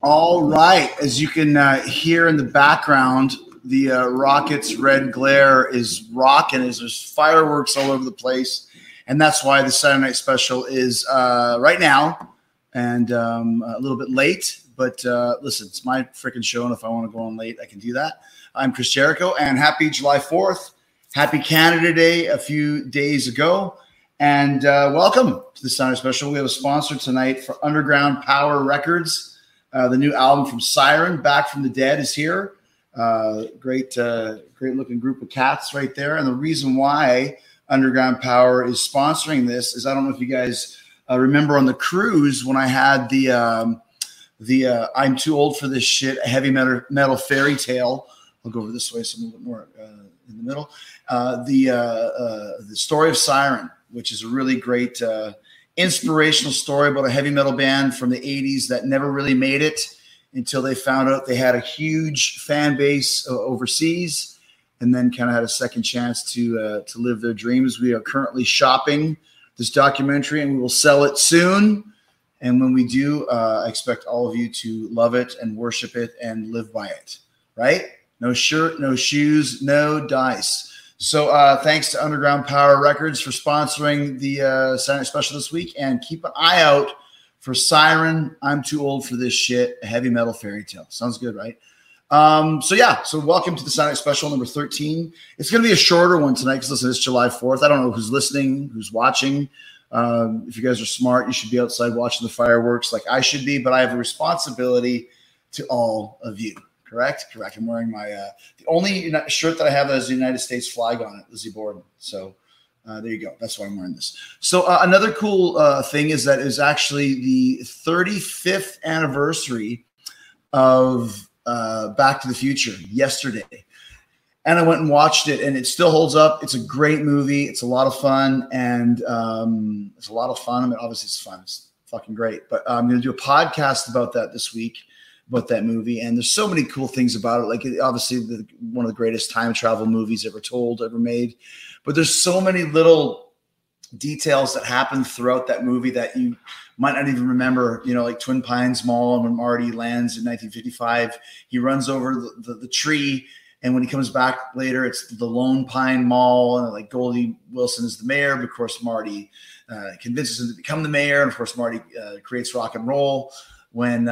All right. As you can hear in the background, the rocket's red glare is rocking as there's fireworks all over the place. And that's why the Saturday Night Special is right now and a little bit late. But listen, it's my freaking show, and if I want to go on late, I can do that. I'm Chris Jericho, and happy July 4th. Happy Canada Day a few days ago. And welcome to the Saturday Night Special. We have a sponsor tonight for Underground Power Records. The new album from Siren, Back from the Dead, is here. Great looking group of cats right there. And the reason why Underground Power is sponsoring this is, I don't know if you guys remember on the cruise when I had the I'm Too Old for This Shit, a heavy metal fairy tale. I'll go over this way so I'm a little bit more in the middle. The story of Siren, which is a really great inspirational story about a heavy metal band from the 80s that never really made it until they found out they had a huge fan base overseas, and then kind of had a second chance to live their dreams. We are currently shopping this documentary, and we will sell it soon. And when we do, I expect all of you to love it and worship it and live by it, right? No shirt, no shoes, no dice. So thanks to Underground Power Records for sponsoring the Saturday Night Special this week. And keep an eye out for Siren, I'm Too Old for This Shit, a heavy metal fairy tale. Sounds good, right? So welcome to the Saturday Night Special number 13. It's going to be a shorter one tonight because, listen, it's July 4th. I don't know who's listening, who's watching. If you guys are smart, you should be outside watching the fireworks like I should be. But I have a responsibility to all of you. Correct. I'm wearing my the only shirt that I have that has the United States flag on it, Lizzie Borden. So there you go. That's why I'm wearing this. So another cool thing is that is actually the 35th anniversary of Back to the Future yesterday. And I went and watched it, and it still holds up. It's a great movie. It's a lot of fun, and it's a lot of fun. I mean, obviously it's fun. It's fucking great. But I'm going to do a podcast about that this week, about that movie. And there's so many cool things about it. Like, obviously one of the greatest time travel movies ever made. But there's so many little details that happen throughout that movie that you might not even remember, like Twin Pines Mall. And when Marty lands in 1955, he runs over the tree. And when he comes back later, it's the Lone Pine Mall. And like Goldie Wilson is the mayor. But of course, Marty convinces him to become the mayor. And of course, Marty creates rock and roll. When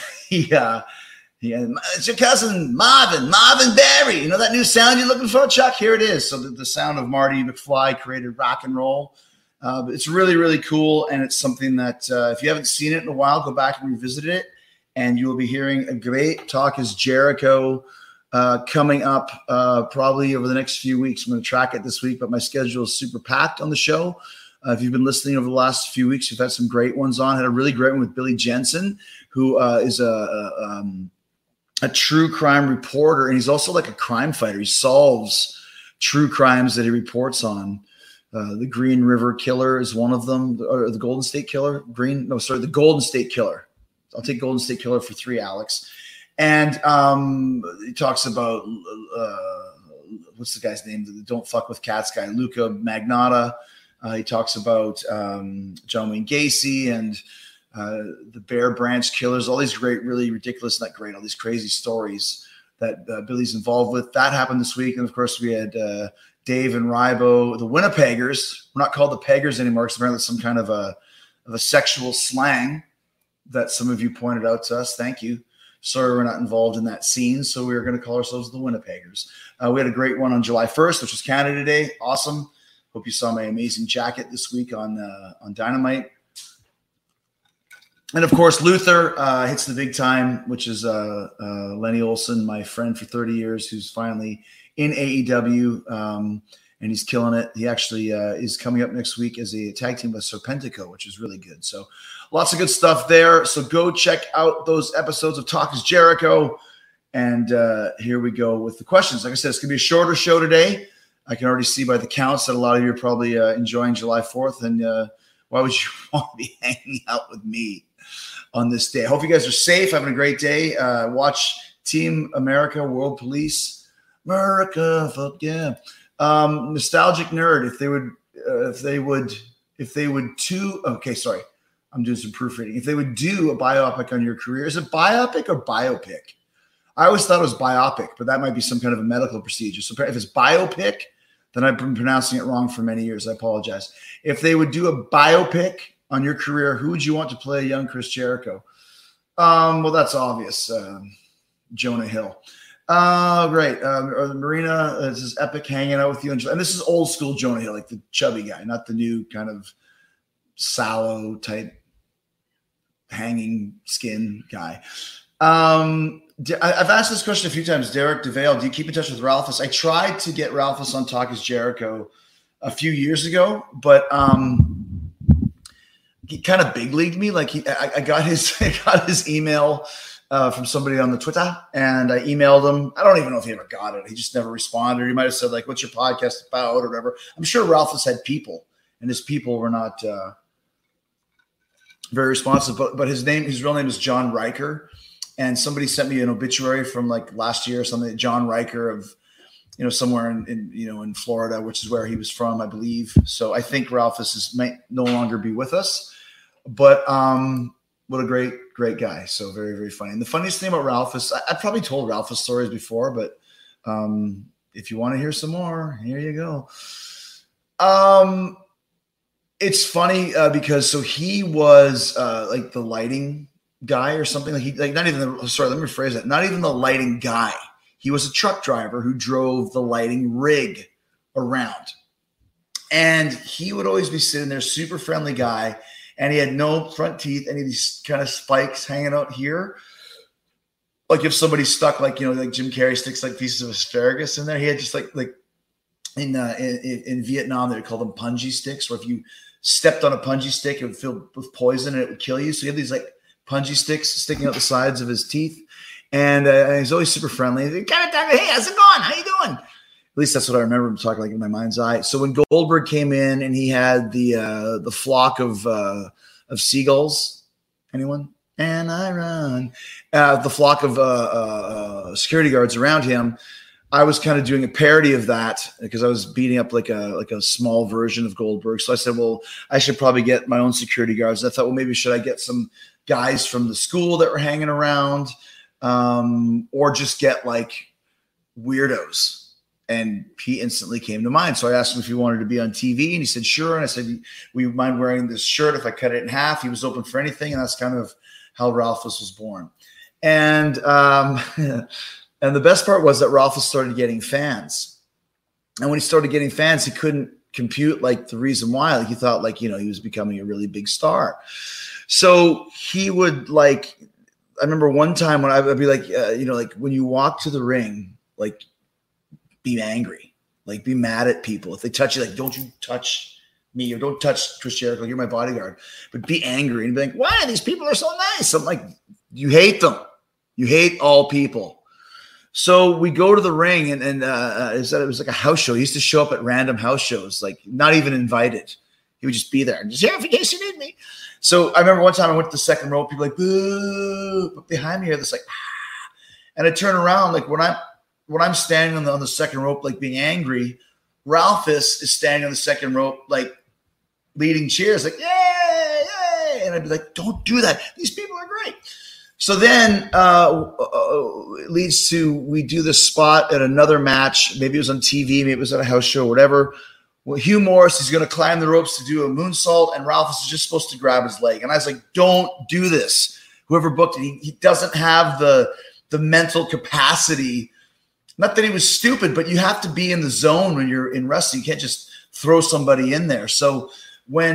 it's your cousin Marvin Berry. That new sound you're looking for, Chuck? Here it is. So the sound of Marty McFly created rock and roll. But it's really, really cool, and it's something that if you haven't seen it in a while, go back and revisit it, and you will be hearing a great Talk is Jericho coming up probably over the next few weeks. I'm going to track it this week, but my schedule is super packed on the show. If you've been listening over the last few weeks, we've had some great ones on. Had a really great one with Billy Jensen, who is a true crime reporter, and he's also like a crime fighter. He solves true crimes that he reports on. The Green River Killer is one of them, or the Golden State Killer. The Golden State Killer. I'll take Golden State Killer for 3, Alex. And he talks about what's the guy's name? The Don't Fuck with Cats guy, Luca Magnotta. He talks about John Wayne Gacy and the Bear Branch Killers, all these great, really ridiculous, not great, all these crazy stories that Billy's involved with. That happened this week. And, of course, we had Dave and Rybo, the Winnipeggers. We're not called the Peggers anymore because apparently it's some kind of a sexual slang that some of you pointed out to us. Thank you. Sorry we're not involved in that scene, so we were going to call ourselves the Winnipeggers. We had a great one on July 1st, which was Canada Day. Awesome. Hope you saw my amazing jacket this week on Dynamite. And, of course, Luther hits the big time, which is Lenny Olson, my friend for 30 years, who's finally in AEW, and he's killing it. He actually is coming up next week as a tag team with Serpentico, which is really good. So lots of good stuff there. So go check out those episodes of Talk is Jericho. And here we go with the questions. Like I said, it's going to be a shorter show today. I can already see by the counts that a lot of you are probably enjoying July 4th. And why would you want to be hanging out with me on this day? I hope you guys are safe, having a great day. Watch Team America, World Police. America, fuck yeah. Nostalgic Nerd, if they would I'm doing some proofreading. If they would do a biopic on your career, is it biopic or biopic? I always thought it was biopic, but that might be some kind of a medical procedure. So if it's biopic, then I've been pronouncing it wrong for many years. I apologize. If they would do a biopic on your career, who would you want to play young Chris Jericho? Well, that's obvious. Jonah Hill. Great. Marina, this is epic hanging out with you. And this is old school Jonah Hill, like the chubby guy, not the new kind of sallow type hanging skin guy. I've asked this question a few times. Derek DeVale, do you keep in touch with Ralphus? I tried to get Ralphus on Talk is Jericho a few years ago, but he kind of big leagued me. Like I got his email from somebody on the Twitter, and I emailed him. I don't even know if he ever got it. He just never responded. He might have said like, "What's your podcast about?" or whatever. I'm sure Ralphus had people, and his people were not very responsive. But his real name is John Riker. And somebody sent me an obituary from like last year or something. John Riker of, somewhere in Florida, which is where he was from, I believe. So I think Ralphus might no longer be with us. But what a great guy. So very, very funny. And the funniest thing about Ralphus, I probably told Ralphus stories before, but if you want to hear some more, here you go. It's funny because so he was like the lighting guy or something. Not even the lighting guy. He was a truck driver who drove the lighting rig around. And he would always be sitting there, super friendly guy. And he had no front teeth, any of these kind of spikes hanging out here. Like if somebody stuck like Jim Carrey sticks like pieces of asparagus in there. He had just like in Vietnam, they called them punji sticks, where if you stepped on a punji stick, it would fill with poison and it would kill you. So he had these like punji sticks sticking out the sides of his teeth. And he's always super friendly. Hey, how's it going? How you doing? At least that's what I remember him talking like in my mind's eye. So when Goldberg came in and he had the flock of seagulls, anyone? And I run. The flock of security guards around him, I was kind of doing a parody of that because I was beating up like a small version of Goldberg. So I said, well, I should probably get my own security guards. And I thought, well, maybe should I get some guys from the school that were hanging around, or just get like weirdos? And he instantly came to mind. So I asked him if he wanted to be on TV, and he said, sure. And I said, will you mind wearing this shirt if I cut it in half? He was open for anything. And that's kind of how Ralphus was born. And, and the best part was that Ralphus started getting fans. And when he started getting fans, he couldn't compute like the reason why. Like he thought like, he was becoming a really big star. So he would like, I remember one time when I'd be like, like when you walk to the ring, like be angry, like be mad at people. If they touch you, like, don't you touch me, or don't touch Chris Jericho, you're my bodyguard, but be angry and be like, why? These people are so nice. I'm like, you hate them. You hate all people. So we go to the ring and it was like a house show. He used to show up at random house shows, like not even invited. He would just be there and just, yeah, in case you need me. So I remember one time I went to the second row, people like, boo, but behind me here, this like, ah. And I turn around, like when I'm standing on the second rope, like being angry, Ralphus is standing on the second rope, like leading cheers, like, yay, yay. And I'd be like, don't do that. These people are great. So then it leads to, we do this spot at another match. Maybe it was on TV, maybe it was at a house show, whatever. Well, Hugh Morris is going to climb the ropes to do a moonsault, and Ralphus is just supposed to grab his leg. And I was like, don't do this. Whoever booked it, he doesn't have the mental capacity. Not that he was stupid, but you have to be in the zone when you're in wrestling. You can't just throw somebody in there. So when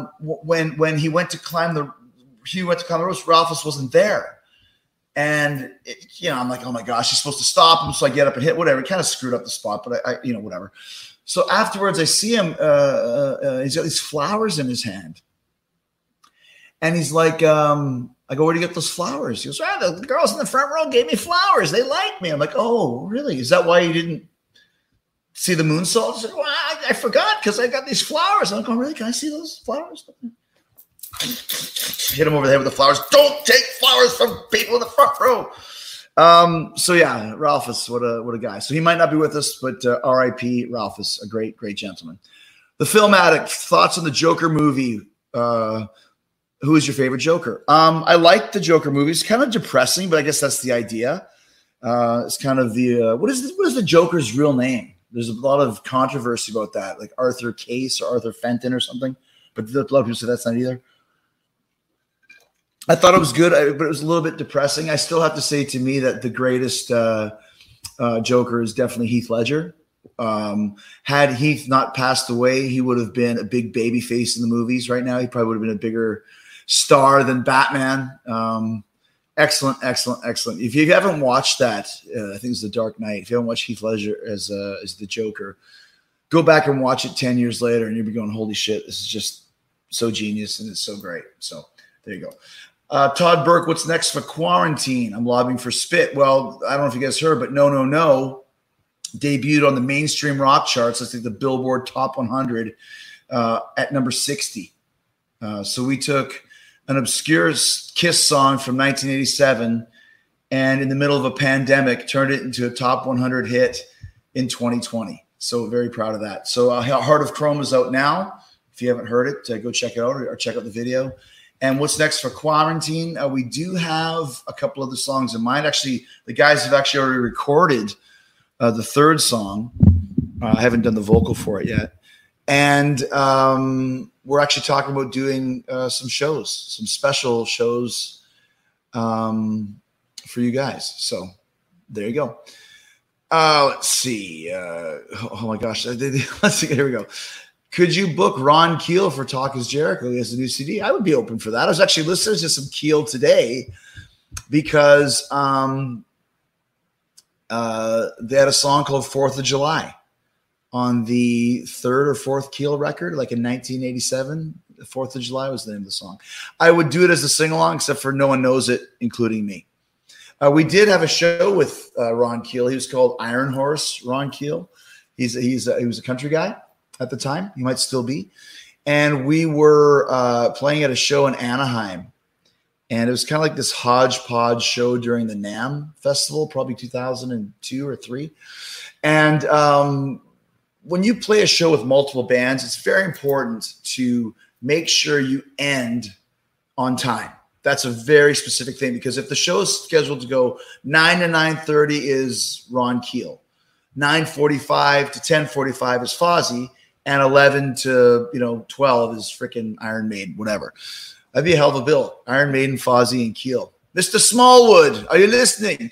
he went to climb the ropes, Ralphus wasn't there. And, I'm like, oh my gosh, he's supposed to stop him. So I get up and hit, whatever. It kind of screwed up the spot, but I whatever. So afterwards I see him, he's got these flowers in his hand. And he's like, I go, where do you get those flowers? He goes, the girls in the front row gave me flowers. They like me. I'm like, oh, really? Is that why you didn't see the moonsault? He said, well, I forgot because I got these flowers. I'm like, oh, really? Can I see those flowers? Hit him over the head with the flowers. Don't take flowers from people in the front row. So yeah, Ralphus, what a guy. So he might not be with us, but R.I.P. Ralphus, a great, great gentleman. The Film Addict, thoughts on the Joker movie. Who is your favorite Joker? I like the Joker movies. Kind of depressing, but I guess that's the idea. It's kind of the what is the Joker's real name? There's a lot of controversy about that, like Arthur Case or Arthur Fenton or something. But a lot of people say that's not either. I thought it was good, but it was a little bit depressing. I still have to say, to me, that the greatest Joker is definitely Heath Ledger. Had Heath not passed away, he would have been a big baby face in the movies right now. He probably would have been a bigger star than Batman. Excellent. If you haven't watched that, I think it's The Dark Knight. If you haven't watched Heath Ledger as the Joker, go back and watch it 10 years later, and you'll be going, holy shit, this is just so genius and it's so great. So there you go. Todd Burke, what's next for quarantine? I'm lobbying for Spit. Well, I don't know if you guys heard, but No debuted on the mainstream rock charts. Let's think the Billboard Top 100 at number 60. So we took an obscure Kiss song from 1987 and in the middle of a pandemic turned it into a top 100 hit in 2020. So very proud of that. So Heart of Chrome is out now. If you haven't heard it, go check it out or check out the video. And what's next for quarantine? We do have a couple of the songs in mind. Actually, the guys have actually already recorded the third song. I haven't done the vocal for it yet. And we're actually talking about doing some special shows for you guys. So there you go. Let's see. Oh my gosh. Let's see. Here we go. Could you book Ron Keel for Talk is Jericho? He has a new CD. I would be open for that. I was actually listening to some Keel today because they had a song called 4th of July on the third or fourth Keel record, like in 1987. 4th of July was the name of the song. I would do it as a sing-along, except for no one knows it, including me. We did have a show with Ron Keel. He was called Iron Horse Ron Keel. He was a country guy at the time. He might still be. And we were playing at a show in Anaheim. And it was kind of like this hodgepodge show during the NAMM festival, probably 2002 or 3. And when you play a show with multiple bands, it's very important to make sure you end on time. That's a very specific thing, because if the show is scheduled to go 9 to 9:30 is Ron Keel, 9:45 to 10:45 is Fozzy, and 11 to 12 is freaking Iron Maiden, whatever. That'd be a hell of a bill. Iron Maiden, Fozzy, and Keel. Mr. Smallwood, are you listening?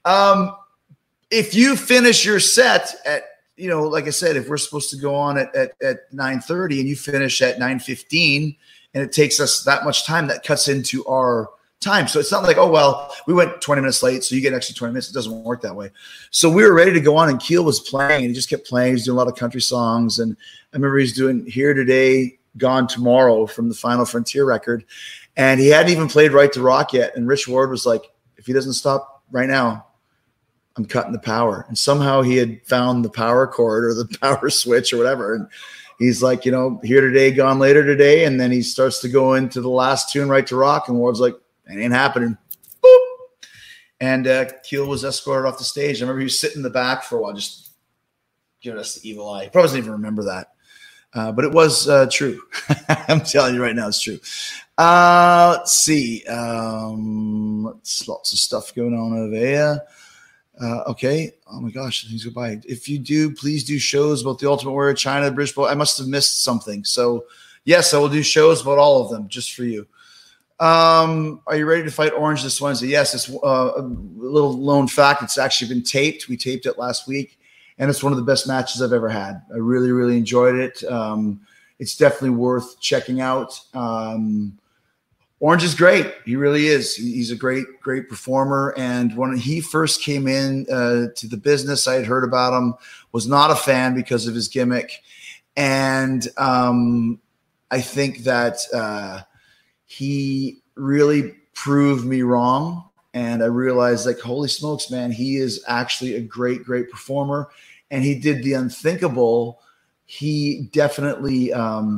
If you finish your set at, like I said, if we're supposed to go on at 9:30 and you finish at 9:15 and it takes us that much time, that cuts into our time. So it's not like, oh, well, we went 20 minutes late, so you get an extra 20 minutes. It doesn't work that way. So we were ready to go on, and Keel was playing, and he just kept playing. He's doing a lot of country songs. And I remember he's doing Here Today, Gone Tomorrow from the Final Frontier record. And he hadn't even played Right to Rock yet. And Rich Ward was like, if he doesn't stop right now, I'm cutting the power. And somehow he had found the power chord or the power switch or whatever. And he's like, Here Today, Gone Later Today. And then he starts to go into the last tune, Right to Rock. And Ward's like, it ain't happening. Boop. And Keel was escorted off the stage. I remember he was sitting in the back for a while, just giving us the evil eye. He probably doesn't even remember that. But it was true. I'm telling you right now, it's true. Let's see. Lots of stuff going on over here. Okay. Oh my gosh, things go by. If you do, please do shows about the Ultimate Warrior, China, the British Bowl. I must have missed something. So yes, I will do shows about all of them just for you. Are you ready to fight Orange this Wednesday? Yes, it's a little known fact. It's actually been taped. We taped it last week, and it's one of the best matches I've ever had. I really, really enjoyed it. It's definitely worth checking out. Orange is great. He really is. He's a great, great performer. And when he first came in to the business, I had heard about him, was not a fan because of his gimmick. And I think that he really proved me wrong. And I realized, like, holy smokes, man, he is actually a great, great performer. And he did the unthinkable. He definitely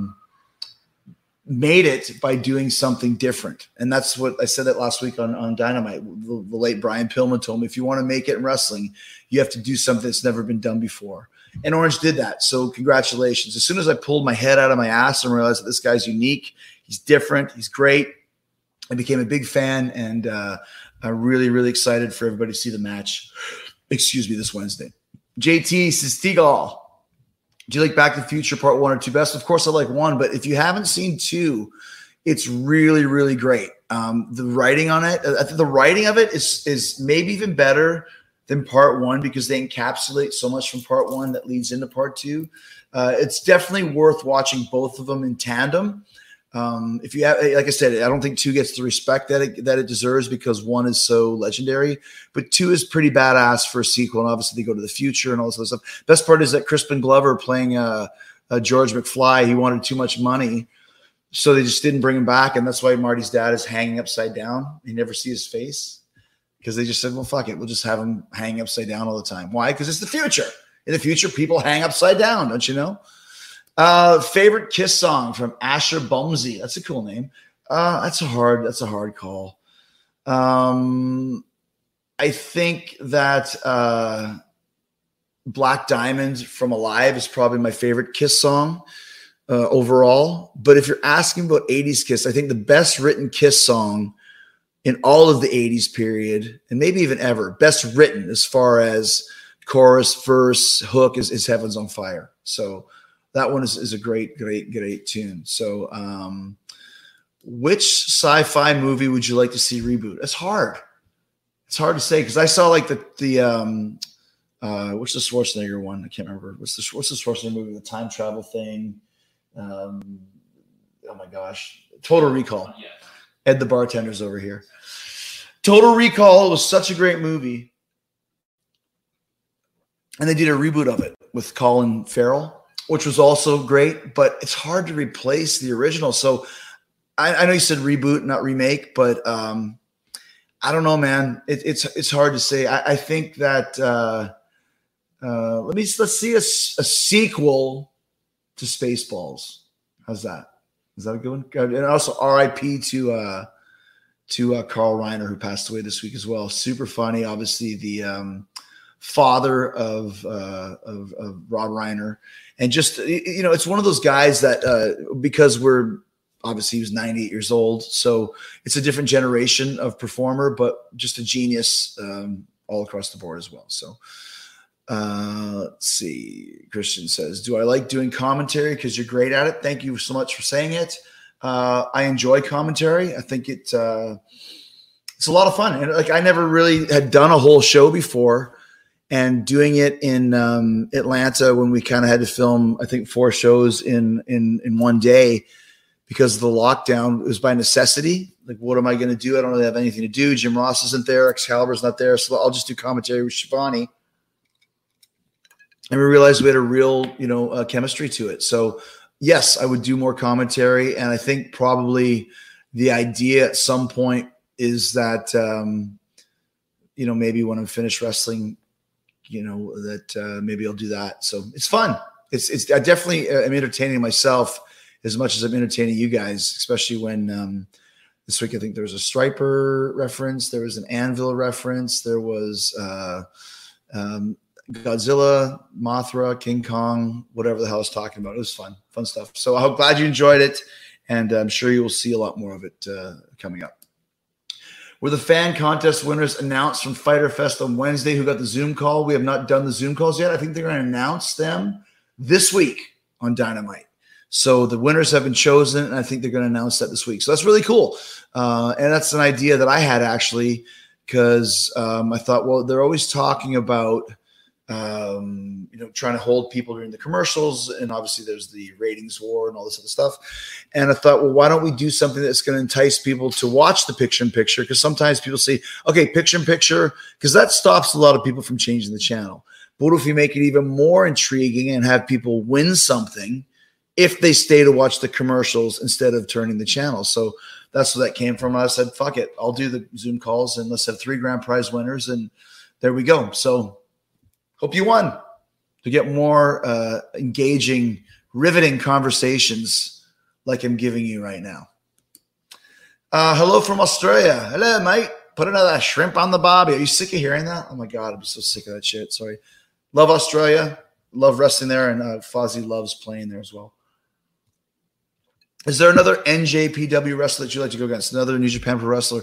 made it by doing something different. And that's what I said that last week on Dynamite. The late Brian Pillman told me, if you want to make it in wrestling, you have to do something that's never been done before. And Orange did that. So congratulations. As soon as I pulled my head out of my ass and realized that this guy's unique, he He's different. He's great. I became a big fan, and I'm really, really excited for everybody to see the match. Excuse me, this Wednesday. JT says, Teagle, do you like Back to the Future Part 1 or 2 best? Of course, I like 1, but if you haven't seen 2, it's really, really great. The writing on it, I think the writing of it is maybe even better than Part 1 because they encapsulate so much from Part 1 that leads into Part 2. It's definitely worth watching both of them in tandem. If you have, like I said, I don't think 2 gets the respect that it deserves because 1 is so legendary, but 2 is pretty badass for a sequel. And obviously they go to the future and all this other stuff. Best part is that Crispin Glover playing George McFly, he wanted too much money. So they just didn't bring him back. And that's why Marty's dad is hanging upside down. You never see his face because they just said, well, fuck it. We'll just have him hanging upside down all the time. Why? Because it's the future. In the future, people hang upside down. Don't you know? Favorite Kiss song from Asher Bumsey. That's a cool name. That's a hard call. I think that Black Diamond from Alive is probably my favorite Kiss song overall. But if you're asking about 80s Kiss, I think the best written Kiss song in all of the 80s period, and maybe even ever, best written as far as chorus, verse, hook is Heaven's on Fire. So that one is a great tune. So which sci-fi movie would you like to see reboot? It's hard. It's hard to say because I saw like the what's the Schwarzenegger one? I can't remember. What's the Schwarzenegger movie? The time travel thing. Oh my gosh. Total Recall. Yeah. Ed the bartender's over here. Total Recall was such a great movie. And they did a reboot of it with Colin Farrell, which was also great, but it's hard to replace the original. So I know you said reboot, not remake, but I don't know, man. It's hard to say. I think that let's see a sequel to Spaceballs. How's that? Is that a good one? And also R.I.P. to Carl Reiner, who passed away this week as well. Super funny, obviously the father of Rob Reiner, and just it's one of those guys that because obviously he was 98 years old, so it's a different generation of performer, but just a genius all across the board as well. So let's see. Christian says, do I like doing commentary because you're great at it? Thank you so much for saying it. I enjoy commentary. I think it's a lot of fun, and like I never really had done a whole show before. And doing it in Atlanta when we kind of had to film, I think 4 shows in one day because of the lockdown, it was by necessity. Like, what am I going to do? I don't really have anything to do. Jim Ross isn't there. Excalibur's not there. So I'll just do commentary with Shivani. And we realized we had a real, chemistry to it. So yes, I would do more commentary. And I think probably the idea at some point is that, maybe when I'm finished wrestling, that maybe I'll do that. So it's fun. I definitely am entertaining myself as much as I'm entertaining you guys, especially when this week I think there was a Striper reference, there was an Anvil reference, there was Godzilla, Mothra, King Kong, whatever the hell I was talking about. It was fun stuff. So I'm glad you enjoyed it, and I'm sure you will see a lot more of it coming up. Were the fan contest winners announced from Fyter Fest on Wednesday who got the Zoom call? We have not done the Zoom calls yet. I think they're going to announce them this week on Dynamite. So the winners have been chosen, and I think they're going to announce that this week. So that's really cool. And that's an idea that I had actually because I thought, well, they're always talking about trying to hold people during the commercials. And obviously there's the ratings war and all this other stuff. And I thought, well, why don't we do something that's going to entice people to watch the picture-in-picture? Because sometimes people say, okay, picture-in-picture, because that stops a lot of people from changing the channel. But what if we make it even more intriguing and have people win something if they stay to watch the commercials instead of turning the channel? So that's where that came from. I said, fuck it. I'll do the Zoom calls and let's have 3 grand prize winners. And there we go. So hope you won to get more engaging, riveting conversations like I'm giving you right now. Hello from Australia. Hello, mate. Put another shrimp on the barbie. Are you sick of hearing that? Oh, my God. I'm so sick of that shit. Sorry. Love Australia. Love wrestling there. And Fozzy loves playing there as well. Is there another NJPW wrestler that you'd like to go against? Another New Japan Pro wrestler?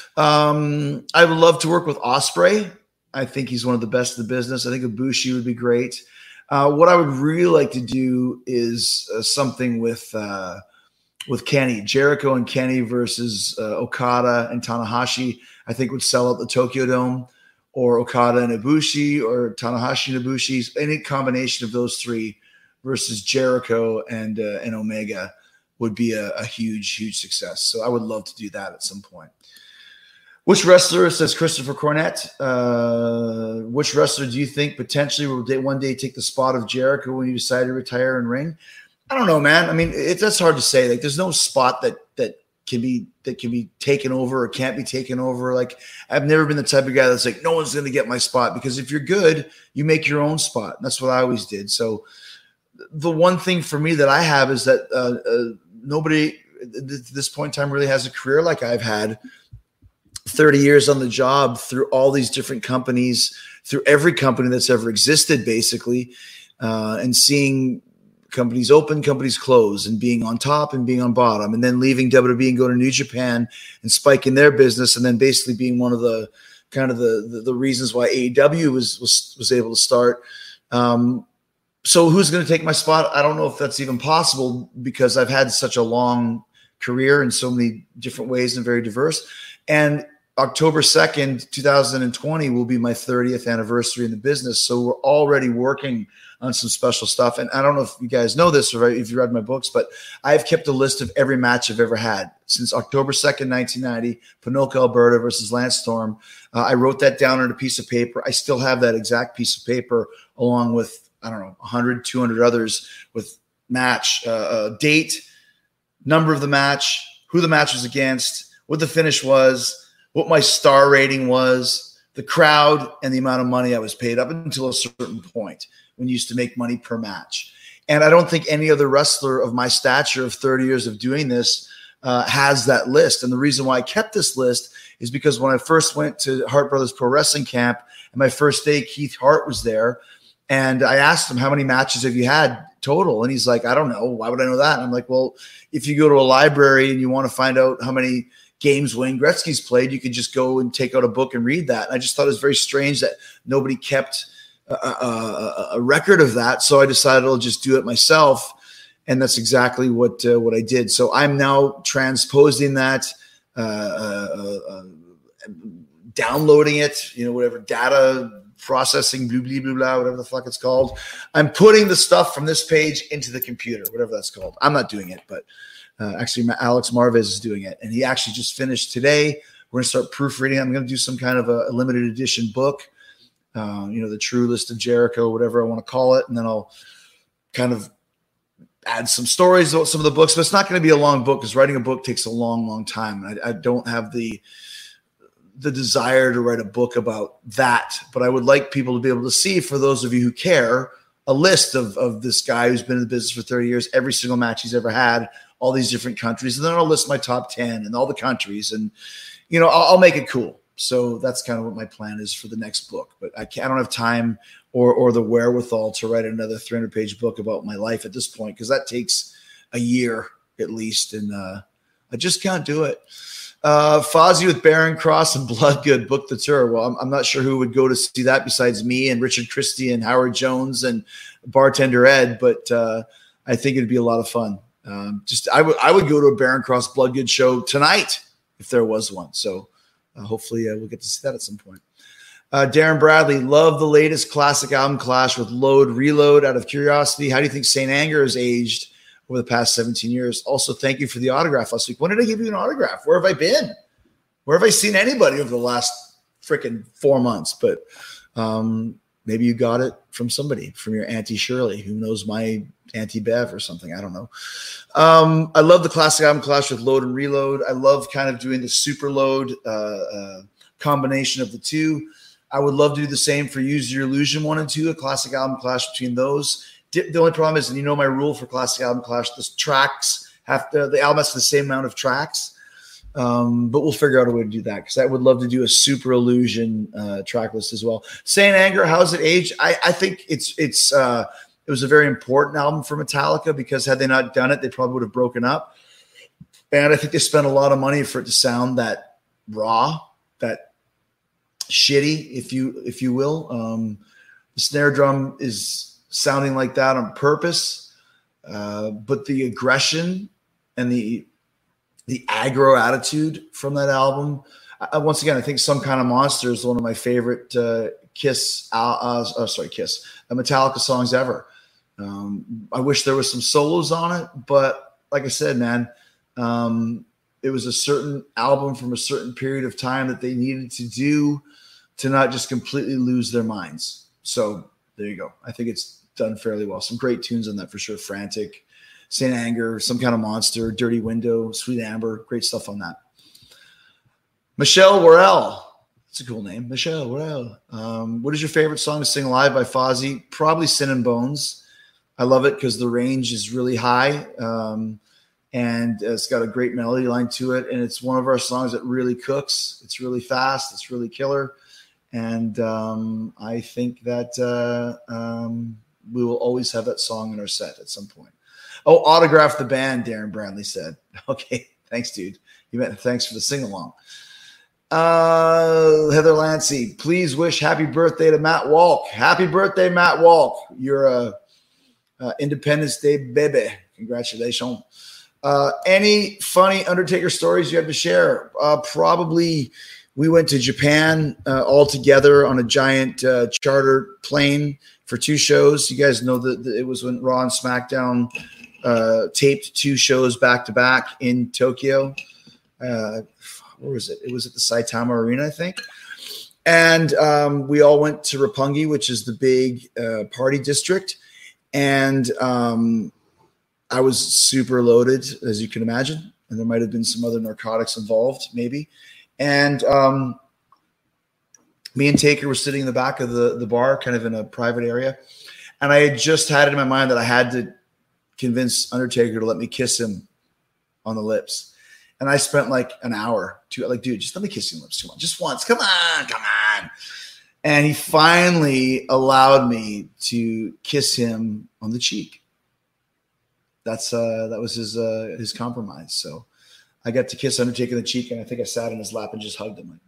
I would love to work with Ospreay. I think he's one of the best in the business. I think Ibushi would be great. What I would really like to do is something with Kenny, Jericho and Kenny versus Okada and Tanahashi. I think would sell out the Tokyo Dome, or Okada and Ibushi, or Tanahashi and Ibushi. Any combination of those three versus Jericho and Omega would be a huge success. So I would love to do that at some point. Which wrestler, says Christopher Cornett, which wrestler do you think potentially will one day take the spot of Jericho when you decide to retire and ring? I don't know, man. I mean, that's hard to say. Like, there's no spot that can be taken over or can't be taken over. Like, I've never been the type of guy that's like, no one's going to get my spot, because if you're good, you make your own spot. And that's what I always did. So the one thing for me that I have is that nobody at this point in time really has a career like I've had. 30 years on the job, through all these different companies, through every company that's ever existed, basically, and seeing companies open, companies close, and being on top and being on bottom, and then leaving WWE and going to New Japan and spiking their business, and then basically being one of the kind of the reasons why AEW was able to start. So who's going to take my spot? I don't know if that's even possible, because I've had such a long career in so many different ways and very diverse. And October 2nd, 2020 will be my 30th anniversary in the business. So we're already working on some special stuff. And I don't know if you guys know this or if you read my books, but I've kept a list of every match I've ever had since October 2nd, 1990, Panoka, Alberta versus Lance Storm. I wrote that down on a piece of paper. I still have that exact piece of paper, along with, I don't know, 100, 200 others, with match, date, number of the match, who the match was against, what the finish was, what my star rating was, the crowd, and the amount of money I was paid up until a certain point when you used to make money per match. And I don't think any other wrestler of my stature of 30 years of doing this has that list. And the reason why I kept this list is because when I first went to Hart Brothers Pro Wrestling Camp, and my first day, Keith Hart was there, and I asked him, how many matches have you had total? And he's like, I don't know. Why would I know that? And I'm like, well, if you go to a library and you want to find out how many games Wayne Gretzky's played, you could just go and take out a book and read that. And I just thought it was very strange that nobody kept a record of that. So I decided I'll just do it myself. And that's exactly what I did. So I'm now transposing that, downloading it, whatever, data processing, blah, blah, blah, blah, whatever the fuck it's called. I'm putting the stuff from this page into the computer, whatever that's called. I'm not doing it, but actually, Alex Marvez is doing it, and he actually just finished today. We're going to start proofreading. I'm going to do some kind of a limited edition book, the True List of Jericho, whatever I want to call it, and then I'll kind of add some stories about some of the books. But it's not going to be a long book, because writing a book takes a long time. And I don't have the desire to write a book about that, but I would like people to be able to see, for those of you who care, a list of this guy who's been in the business for 30 years, every single match he's ever had, all these different countries. And then I'll list my top 10 and all the countries, and, I'll make it cool. So that's kind of what my plan is for the next book, but I don't have time or the wherewithal to write another 300-page book about my life at this point, because that takes a year at least. And I just can't do it. Fozzy with Baron Cross and Bloodgood booked the tour. Well, I'm not sure who would go to see that besides me and Richard Christie and Howard Jones and Bartender Ed, but I think it'd be a lot of fun. I would go to a Baron Cross Bloodgood show tonight if there was one. So hopefully we'll get to see that at some point. Darren Bradley, love the latest classic album Clash with Load Reload. Out of curiosity, how do you think Saint Anger has aged over the past 17 years? Also, thank you for the autograph last week. When did I give you an autograph? Where have I been? Where have I seen anybody over the last freaking 4 months? But maybe you got it from somebody, from your Auntie Shirley, who knows my Auntie Bev or something. I don't know. I love the classic album Clash with Load and Reload. I love kind of doing the super load combination of the two. I would love to do the same for Use Your Illusion 1 and 2, a classic album clash between those. The only problem is, and my rule for classic album clash, the tracks the album has the same amount of tracks. But we'll figure out a way to do that, because I would love to do a Super Illusion track list as well. Saint Anger, how's it aged? I think it was a very important album for Metallica, because had they not done it, they probably would have broken up. And I think they spent a lot of money for it to sound that raw, that shitty, if you will. The snare drum is sounding like that on purpose, but the aggression and the aggro attitude from that album. Once again, I think Some Kind of Monster is one of my favorite Metallica songs ever. I wish there was some solos on it, but like I said, man, it was a certain album from a certain period of time that they needed to do to not just completely lose their minds. So there you go. I think it's done fairly well. Some great tunes on that for sure. Frantic, Saint Anger, Some Kind of Monster, Dirty Window, Sweet Amber, great stuff on that. Michelle Worrell. That's a cool name. Michelle Worrell. What is your favorite song to sing live by Fozzy? Probably Sin and Bones. I love it because the range is really high, and it's got a great melody line to it. And it's one of our songs that really cooks. It's really fast. It's really killer. And I think that we will always have that song in our set at some point. Oh, Autograph the Band, Darren Bradley said. Okay, thanks, dude. Thanks for the sing-along. Heather Lancy, please wish happy birthday to Matt Walk. Happy birthday, Matt Walk. You're a Independence Day baby. Congratulations. Any funny Undertaker stories you have to share? Probably we went to Japan all together on a giant charter plane for 2 shows. You guys know that it was when Raw and SmackDown taped 2 shows back to back in Tokyo. Where was it? It was at the Saitama Arena, I think. And we all went to Roppongi, which is the big party district. And I was super loaded, as you can imagine. And there might have been some other narcotics involved, maybe. And me and Taker were sitting in the back of the bar, kind of in a private area. And I had just had it in my mind that I had to convince Undertaker to let me kiss him on the lips. And I spent like an hour dude, just let me kiss you on the lips. Come on, just once. Come on. And he finally allowed me to kiss him on the cheek. That was his compromise. So I got to kiss Undertaker on the cheek, and I think I sat in his lap and just hugged him.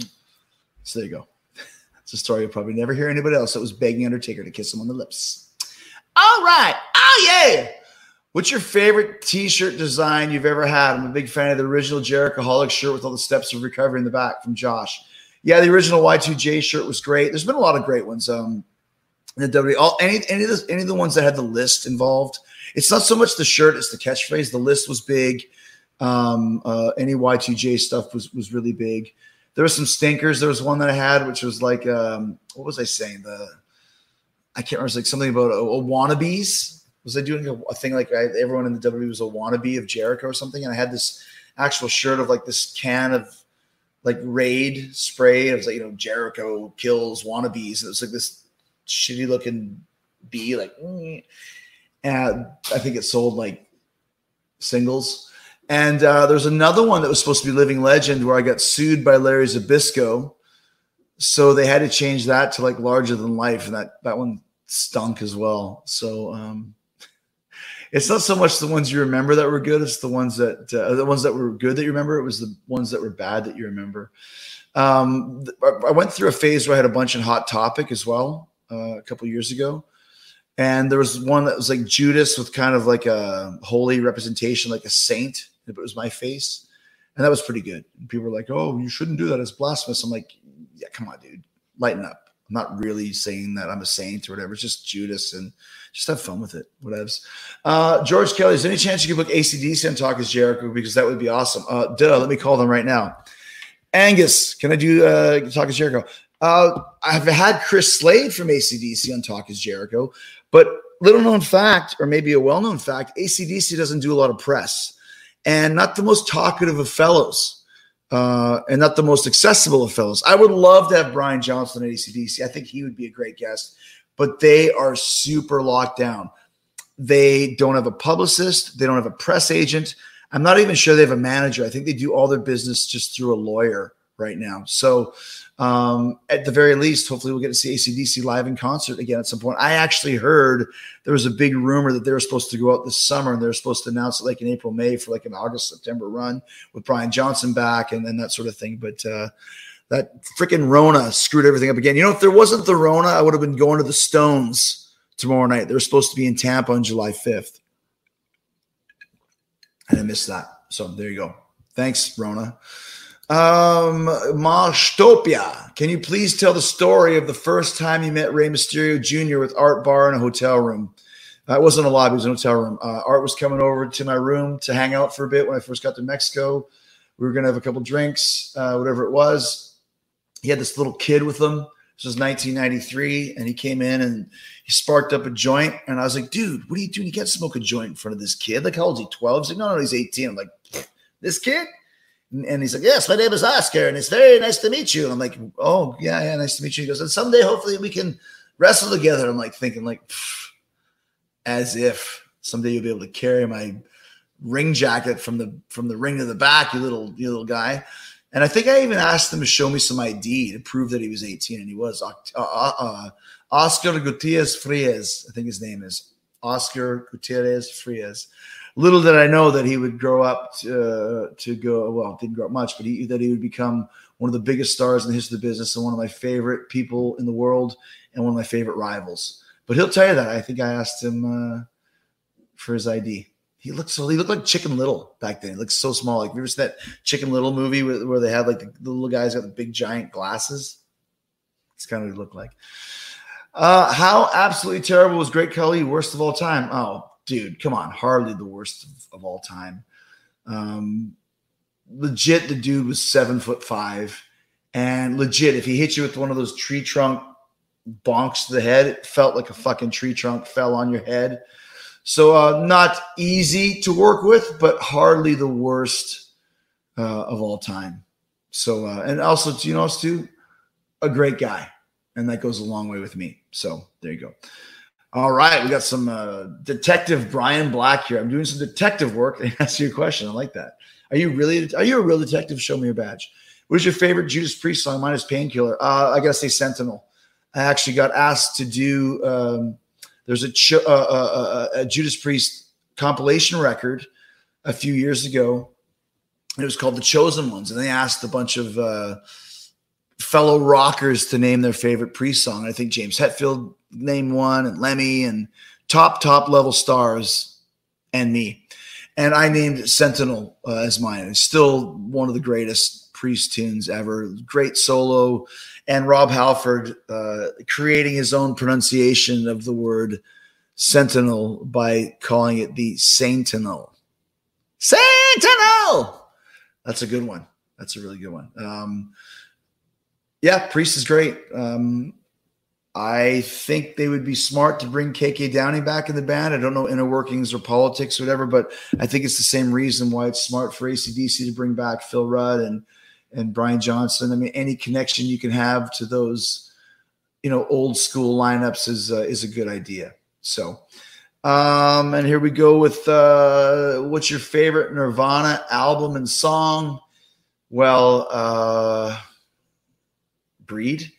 So there you go. It's a story you'll probably never hear anybody else that was begging Undertaker to kiss him on the lips. All right. Oh, yeah. What's your favorite T-shirt design you've ever had? I'm a big fan of the original Jerichoholic shirt with all the steps of recovery in the back from Josh. Yeah, the original Y2J shirt was great. There's been a lot of great ones. In the WWE, any of the ones that had the list involved. It's not so much the shirt; it's the catchphrase. The list was big. Any Y2J stuff was really big. There were some stinkers. There was one that I had, which was like, what was I saying? I can't remember. It was like something about a wannabes. Was I doing a thing like everyone in the WWE was a wannabe of Jericho or something? And I had this actual shirt of like this can of like Raid spray. It was like, Jericho kills wannabes. It was like this shitty looking bee, like, and I think it sold like singles. And there's another one that was supposed to be Living Legend where I got sued by Larry Zbyszko. So they had to change that to like Larger Than Life. And that one stunk as well. So, it's not so much the ones you remember that were good. It's the ones that were good that you remember. It was the ones that were bad that you remember. I went through a phase where I had a bunch in Hot Topic as well a couple of years ago. And there was one that was like Judas with kind of like a holy representation, like a saint. It was my face. And that was pretty good. And people were like, oh, you shouldn't do that. It's blasphemous. I'm like, yeah, come on, dude. Lighten up. I'm not really saying that I'm a saint or whatever. It's just Judas, and just have fun with it. Whatevs. George Kelly, is there any chance you could book AC/DC and Talk Is Jericho? Because that would be awesome. Let me call them right now. Angus, can I do Talk Is Jericho? I've had Chris Slade from AC/DC on Talk Is Jericho, but little known fact, or maybe a well-known fact, AC/DC doesn't do a lot of press, and not the most talkative of fellows. And not the most accessible of fellows. I would love to have Brian Johnson at AC/DC. I think he would be a great guest, but they are super locked down. They don't have a publicist. They don't have a press agent. I'm not even sure they have a manager. I think they do all their business just through a lawyer right now. So at the very least, hopefully we'll get to see AC/DC live in concert again at some point. I actually heard there was a big rumor that they were supposed to go out this summer and they're supposed to announce it like in April, May for like an August, September run with Brian Johnson back and that sort of thing. But that freaking Rona screwed everything up again. You know, if there wasn't the Rona, I would have been going to the Stones tomorrow night. They're supposed to be in Tampa on July 5th. And I missed that. So there you go. Thanks, Rona. Marshtopia, can you please tell the story of the first time you met Rey Mysterio Jr. with Art Barr in a hotel room? It wasn't a lobby, it was a hotel room. Art was coming over to my room to hang out for a bit when I first got to Mexico. We were going to have a couple drinks, whatever it was. He had this little kid with him. This was 1993, and he came in and he sparked up a joint. And I was like, dude, what are you doing? You can't smoke a joint in front of this kid. Like, how old is he, 12? He's like, no, he's 18. I'm like, this kid? And he's like, yes, my name is Oscar, and it's very nice to meet you. And I'm like, oh, yeah, nice to meet you. He goes, and someday, hopefully, we can wrestle together. I'm like thinking, like, as if someday you'll be able to carry my ring jacket from the ring to the back, you little guy. And I think I even asked him to show me some ID to prove that he was 18, and he was. Oscar Gutierrez Frias, I think his name is. Oscar Gutierrez Frias. Little did I know that he would grow up to go, well, didn't grow up much, but that he would become one of the biggest stars in the history of the business and one of my favorite people in the world and one of my favorite rivals. But he'll tell you that. I think I asked him for his ID. He looked like Chicken Little back then. He looked so small. Like, you ever seen that Chicken Little movie where they had like the little guys got the big giant glasses? It's kind of what he looked like. How absolutely terrible was Great Khali? Worst of all time? Oh, dude, come on. Hardly the worst of all time. Legit, the dude was 7'5", and legit, if he hit you with one of those tree trunk bonks to the head, it felt like a fucking tree trunk fell on your head. So not easy to work with, but hardly the worst of all time. So and also, you know, Stu, a great guy, and that goes a long way with me. So there you go. All right, we got some Detective Brian Black here. I'm doing some detective work. They ask you a question. I like that. Are you a real detective? Show me your badge. What is your favorite Judas Priest song? Mine is Painkiller. I gotta say Sentinel. I actually got asked to do. There's a Judas Priest compilation record a few years ago. It was called The Chosen Ones, and they asked a bunch of fellow rockers to name their favorite Priest song. I think James Hetfield named one, and Lemmy, and top level stars, and me. And I named Sentinel as mine. It's still one of the greatest Priest tunes ever. Great solo. And Rob Halford creating his own pronunciation of the word sentinel by calling it the Saintinel. Saintinel! That's a good one. That's a really good one. Yeah, Priest is great. I think they would be smart to bring KK Downey back in the band. I don't know inner workings or politics or whatever, but I think it's the same reason why it's smart for AC/DC to bring back Phil Rudd and Brian Johnson. I mean, any connection you can have to those, you know, old school lineups is a good idea. So, and here we go with what's your favorite Nirvana album and song? Well, Breed.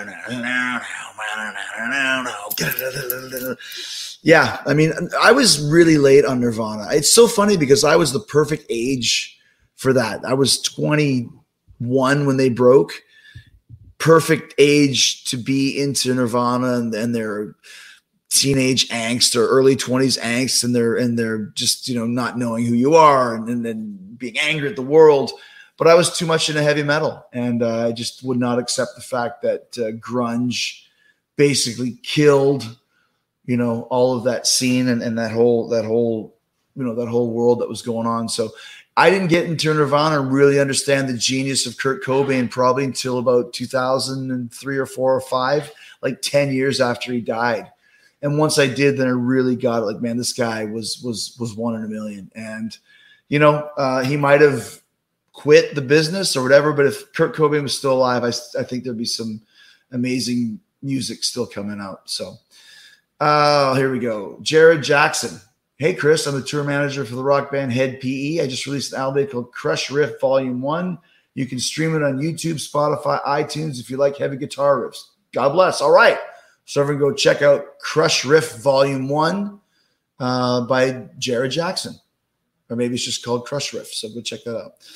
Yeah, I mean, I was really late on Nirvana. It's so funny because I was the perfect age for that. I was 21 when they broke. Perfect age to be into Nirvana and their teenage angst or early 20s angst, and they're just, you know, not knowing who you are and then being angry at the world. But I was too much into heavy metal, and I just would not accept the fact that grunge basically killed, you know, all of that scene and that whole you know, that whole world that was going on. So I didn't get into Nirvana and really understand the genius of Kurt Cobain probably until about 2003 or 4 or 5, like 10 years after he died. And once I did, then I really got it. Like, man, this guy was one in a million. And, you know, he might have quit the business or whatever, but if Kurt Cobain was still alive, I think there'd be some amazing music still coming out. So here we go. Jared Jackson. Hey, Chris, I'm the tour manager for the rock band Head PE. I just released an album called Crush Riff Volume 1. You can stream it on YouTube, Spotify, iTunes if you like heavy guitar riffs. God bless. All right. So everyone go check out Crush Riff Volume 1 by Jared Jackson. Or maybe it's just called Crush Riff. So go check that out.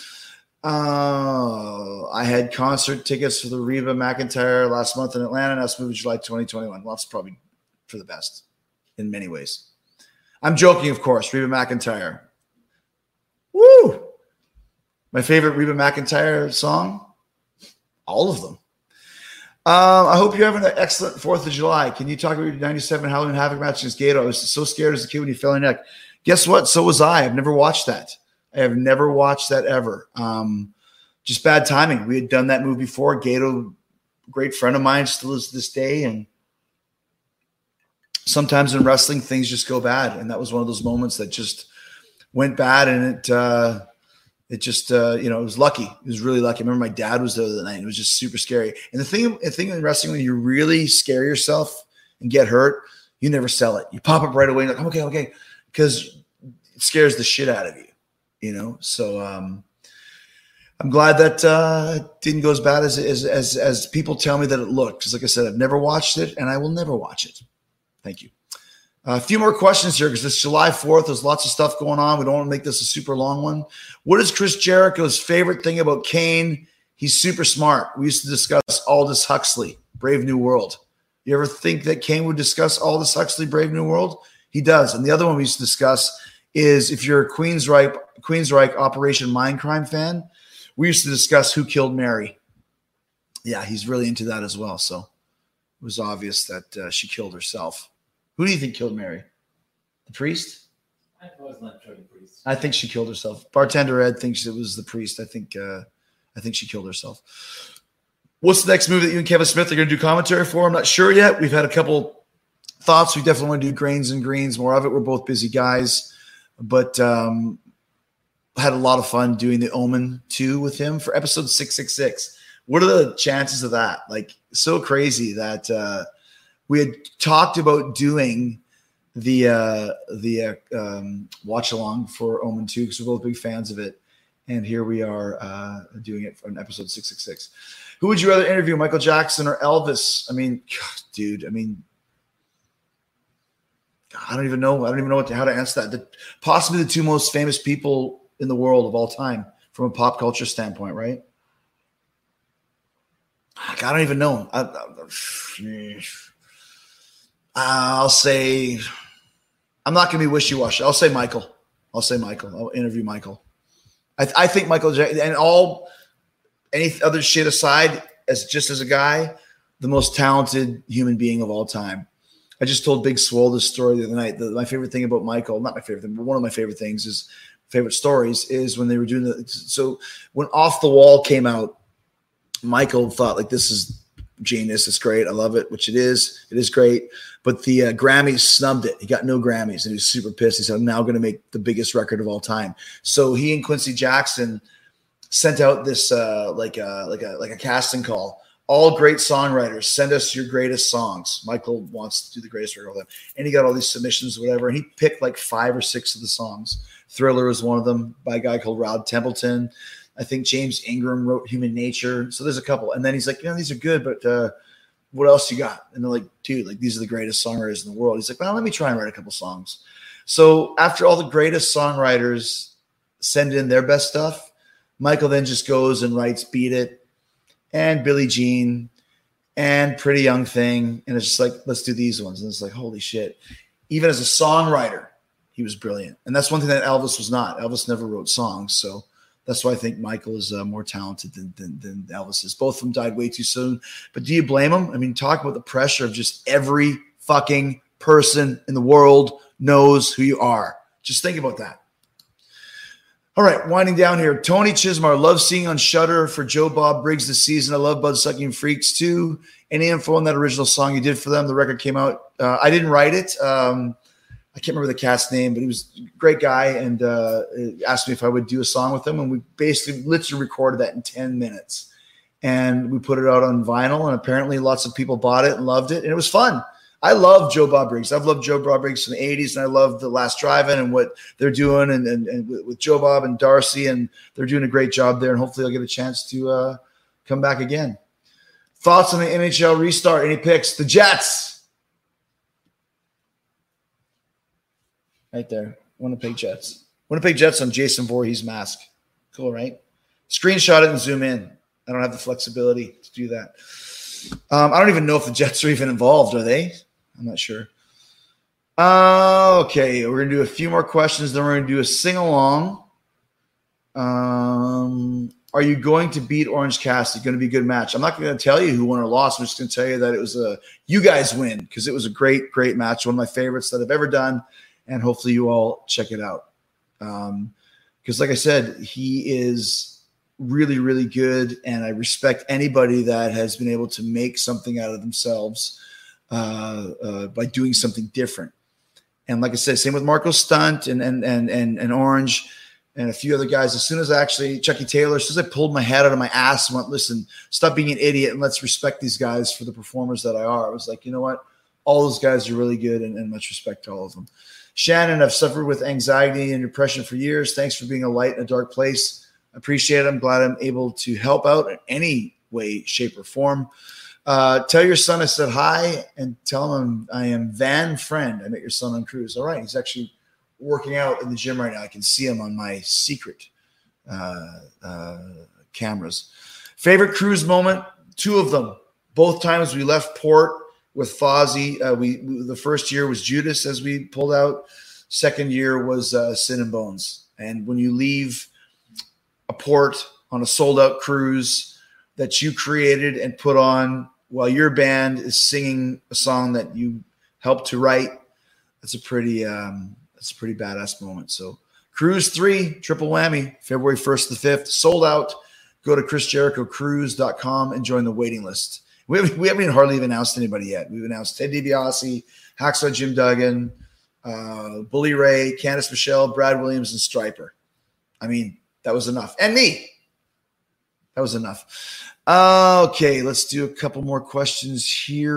I had concert tickets for the Reba McEntire last month in Atlanta. And that's moving July 2021. Well, that's probably for the best in many ways. I'm joking, of course. Reba McEntire. Woo! My favorite Reba McEntire song? All of them. I hope you're having an excellent 4th of July. Can you talk about your 97 Halloween Havoc match against Gato? I was so scared as a kid when you fell in your neck. Guess what? So was I. I've never watched that. I have never watched that ever. Just bad timing. We had done that move before. Gato, great friend of mine, still is to this day. And sometimes in wrestling, things just go bad. And that was one of those moments that just went bad. And it just, it was lucky. It was really lucky. I remember my dad was there the night. And it was just super scary. And the thing in wrestling, when you really scare yourself and get hurt, you never sell it. You pop up right away. Like, okay. Because it scares the shit out of you, So I'm glad that it didn't go as bad as people tell me that it looked. Because like I said, I've never watched it and I will never watch it. Thank you. A few more questions here because it's July 4th. There's lots of stuff going on. We don't want to make this a super long one. What is Chris Jericho's favorite thing about Kane? He's super smart. We used to discuss Aldous Huxley, Brave New World. You ever think that Kane would discuss Aldous Huxley, Brave New World? He does. And the other one we used to discuss is if you're a Queensryche Operation Mindcrime fan, we used to discuss who killed Mary. Yeah, he's really into that as well. So it was obvious that she killed herself. Who do you think killed Mary? The priest? I was not sure the priest. I think she killed herself. Bartender Ed thinks it was the priest. I think she killed herself. What's the next move that you and Kevin Smith are going to do commentary for? I'm not sure yet. We've had a couple thoughts. We definitely want to do Grains and Greens, more of it. We're both busy guys, but had a lot of fun doing the Omen 2 with him for episode 666. What are the chances of that? Like, so crazy that we had talked about doing the watch along for Omen 2 because we're both big fans of it. And here we are doing it for an episode 666. Who would you rather interview, Michael Jackson or Elvis? I mean, God, dude, I don't even know. How to answer that. Possibly the two most famous people in the world of all time from a pop culture standpoint, right? I don't even know. I'll say I'm not going to be wishy-washy. I'll say Michael. I'll interview Michael. I think Michael Jackson, and any other shit aside, as a guy, the most talented human being of all time. I just told Big Swole this story the other night. My favorite thing about Michael, not my favorite thing, but one of my favorite things favorite stories is when they were doing so when Off the Wall came out, Michael thought like, this is genius. It's great. I love it, which it is. It is great. But the Grammys snubbed it. He got no Grammys and he was super pissed. He said, I'm now going to make the biggest record of all time. So he and Quincy Jackson sent out this like a casting call. All great songwriters, send us your greatest songs. Michael wants to do the greatest record of all time. And he got all these submissions or whatever. And he picked like 5 or 6 of the songs. Thriller was one of them by a guy called Rod Templeton. I think James Ingram wrote Human Nature. So there's a couple. And then he's like, these are good, but what else you got? And they're like, dude, like these are the greatest songwriters in the world. He's like, well, let me try and write a couple songs. So after all the greatest songwriters send in their best stuff, Michael then just goes and writes Beat It and Billie Jean and Pretty Young Thing. And it's just like, let's do these ones. And it's like, holy shit. Even as a songwriter, he was brilliant. And that's one thing that Elvis was not. Elvis never wrote songs. So that's why I think Michael is more talented than Elvis is. Both of them died way too soon. But do you blame him? I mean, talk about the pressure of just every fucking person in the world knows who you are. Just think about that. All right, winding down here. Tony Chismar, love seeing on Shudder for Joe Bob Briggs this season. I love Bud Sucking Freaks too. Any info on that original song you did for them? The record came out. I didn't write it. I can't remember the cast name, but he was a great guy and asked me if I would do a song with him. And we basically literally recorded that in 10 minutes. And we put it out on vinyl, and apparently lots of people bought it and loved it. And it was fun. I love Joe Bob Briggs. I've loved Joe Bob Briggs in the 80s, and I love The Last Drive-In and what they're doing and with Joe Bob and Darcy, and they're doing a great job there, and hopefully I'll get a chance to come back again. Thoughts on the NHL restart? Any picks? The Jets. Right there. Winnipeg Jets. Winnipeg Jets on Jason Voorhees' mask. Cool, right? Screenshot it and zoom in. I don't have the flexibility to do that. I don't even know if the Jets are even involved. Are they? I'm not sure. Okay, we're going to do a few more questions. Then we're going to do a sing-along. Are you going to beat Orange Cassidy? Going to be a good match. I'm not going to tell you who won or lost. I'm just going to tell you that it was you guys win because it was a great, great match. One of my favorites that I've ever done, and hopefully you all check it out. Because like I said, he is really, really good, and I respect anybody that has been able to make something out of themselves by doing something different. And like I said, same with Marco Stunt and Orange and a few other guys. As soon as Chucky Taylor, as soon as I pulled my head out of my ass and went, listen, stop being an idiot and let's respect these guys for the performers that I are. I was like, you know what? All those guys are really good, and much respect to all of them. Shannon, I've suffered with anxiety and depression for years. Thanks for being a light in a dark place. I appreciate it. I'm glad I'm able to help out in any way, shape, or form. Tell your son I said hi, and tell him I am Van Friend. I met your son on cruise. All right. He's actually working out in the gym right now. I can see him on my secret cameras. Favorite cruise moment? 2 of them. Both times we left port with Fozzy. The first year was Judas as we pulled out. Second year was Sin and Bones. And when you leave a port on a sold-out cruise that you created and put on while your band is singing a song that you helped to write, that's a pretty badass moment. So Cruise 3, triple whammy, February 1st to the 5th, sold out. Go to ChrisJerichoCruise.com and join the waiting list. We haven't even hardly even announced anybody yet. We've announced Ted DiBiase, Hacksaw Jim Duggan, Bully Ray, Candice Michelle, Brad Williams, and Striper. I mean, that was enough. And me. That was enough. Okay, let's do a couple more questions here.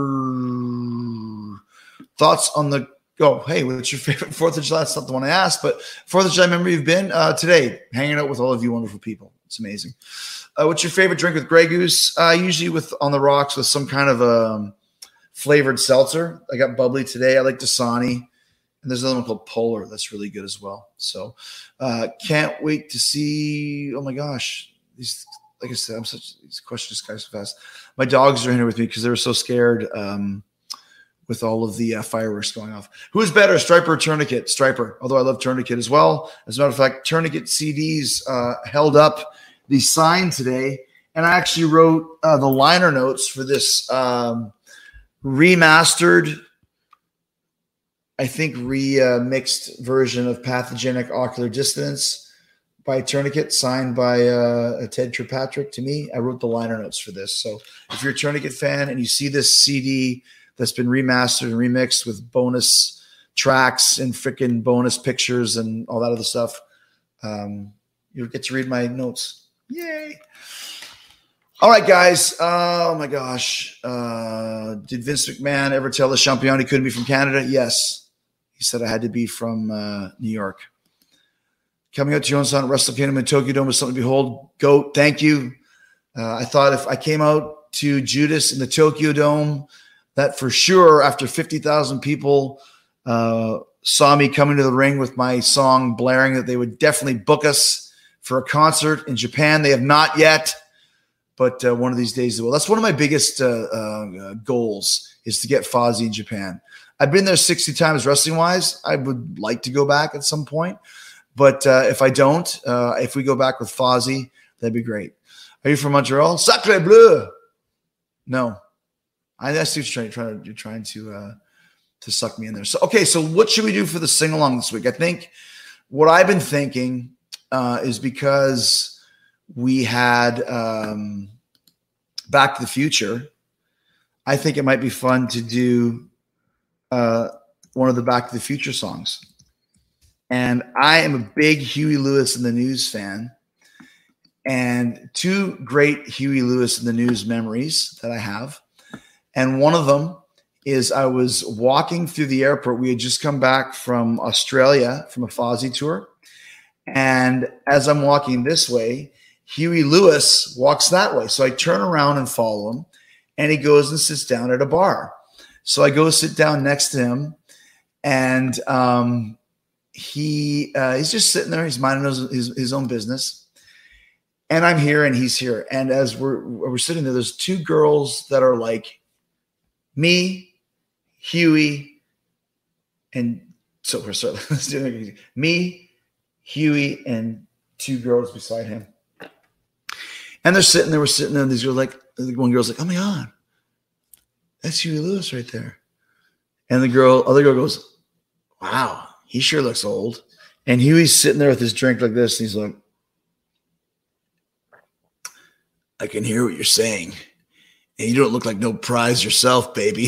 Thoughts on the hey, what's your favorite 4th of July? That's not the one I asked, but 4th of July memory you've been today, hanging out with all of you wonderful people. It's amazing. What's your favorite drink with Grey Goose? Usually with on the rocks with some kind of flavored seltzer. I got bubbly today. I like Dasani. And there's another one called Polar that's really good as well. So can't wait to see. Oh my gosh. Like I said, these questions guys so fast. My dogs are in here with me because they were so scared with all of the fireworks going off. Who's better, Striper or Tourniquet? Striper, although I love Tourniquet as well. As a matter of fact, Tourniquet CDs held up the sign today, and I actually wrote the liner notes for this remastered, I think remixed version of Pathogenic Ocular Dissonance by Tourniquet, signed by Ted Kirkpatrick to me. I wrote the liner notes for this. So if you're a Tourniquet fan and you see this CD that's been remastered and remixed with bonus tracks and freaking bonus pictures and all that other stuff, you'll get to read my notes. Yay. All right, guys. Oh, my gosh. Did Vince McMahon ever tell the champion he couldn't be from Canada? Yes. He said I had to be from New York. Coming out to your own son at Wrestle Kingdom in Tokyo Dome was something to behold. Goat, thank you. I thought if I came out to Judas in the Tokyo Dome, that for sure after 50,000 people saw me coming to the ring with my song blaring, that they would definitely book us for a concert in Japan. They have not yet, but one of these days they will. That's one of my biggest goals is to get Fozzy in Japan. I've been there 60 times wrestling-wise. I would like to go back at some point, but if I don't, if we go back with Fozzy, that'd be great. Are you from Montreal? Sacre bleu! No. I see what you're trying to suck me in there. So, okay, so what should we do for the sing-along this week? I think what I've been thinking is because we had Back to the Future, I think it might be fun to do one of the Back to the Future songs. And I am a big Huey Lewis and the News fan. And 2 great Huey Lewis and the News memories that I have. And one of them is I was walking through the airport. We had just come back from Australia from a Fozzy tour. And as I'm walking this way, Huey Lewis walks that way. So I turn around and follow him, and he goes and sits down at a bar. So I go sit down next to him, and he's just sitting there. He's minding his own business. And I'm here and he's here. And as we're sitting there, there's two girls that are like me, Huey, and so we're starting. Let's do it. Me, Huey, and two girls beside him. And we're sitting there, and these girls like, one girl's like, oh my God, that's Huey Lewis right there. And the other girl goes, wow, he sure looks old. And Huey's sitting there with his drink like this, and he's like, I can hear what you're saying. And you don't look like no prize yourself, baby.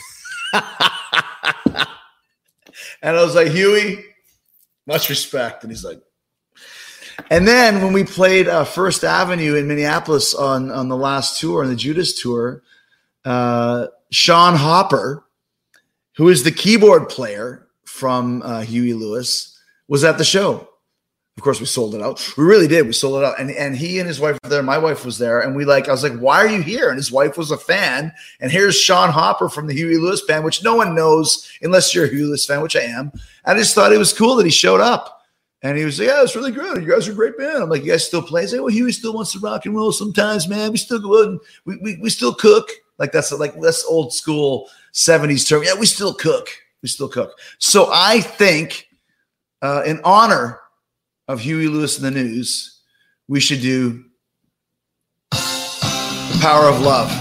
And I was like, Huey, much respect. And he's like, and then when we played First Avenue in Minneapolis on the last tour, on the Judas tour, Sean Hopper, who is the keyboard player from Huey Lewis, was at the show. Of course, we sold it out. We really did. We sold it out. And he and his wife were there. My wife was there. And I was like, why are you here? And his wife was a fan. And here's Sean Hopper from the Huey Lewis band, which no one knows unless you're a Huey Lewis fan, which I am. I just thought it was cool that he showed up. And he was like, yeah, it's really good. You guys are a great band. I'm like, you guys still play? He's like, well, Huey still wants to rock and roll sometimes, man. We still go out and we still cook. That's old school 70s term. Yeah, we still cook. We still cook. So I think in honor of Huey Lewis and the News, we should do The Power of Love.